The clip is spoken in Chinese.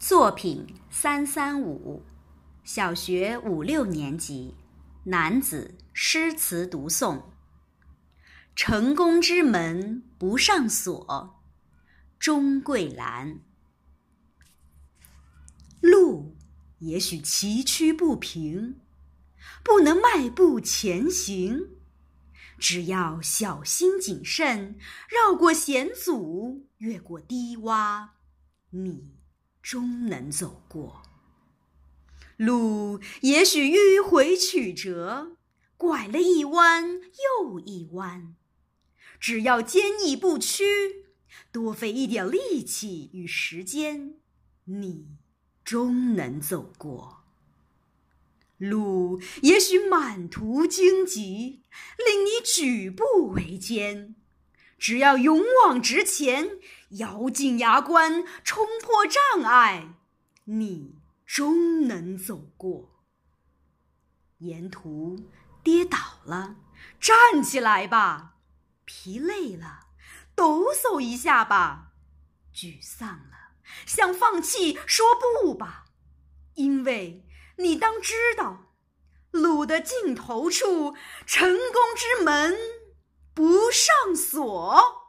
作品335，小学5、6年级，男子诗词读诵。成功之门不上锁，钟桂兰。路也许崎岖不平，不能迈步前行，只要小心谨慎，绕过险阻，越过低洼，你终能走过。路也许迂回曲折，拐了一弯又一弯，只要坚毅不屈，多费一点力气与时间，你终能走过。路也许满途荆棘，令你举步维艰，只要勇往直前，咬紧牙关，冲破障碍，你终能走过。沿途跌倒了，站起来吧；疲累了，抖擞一下吧；沮丧了，想放弃说不吧。因为你当知道，路的尽头处，成功之门不上锁。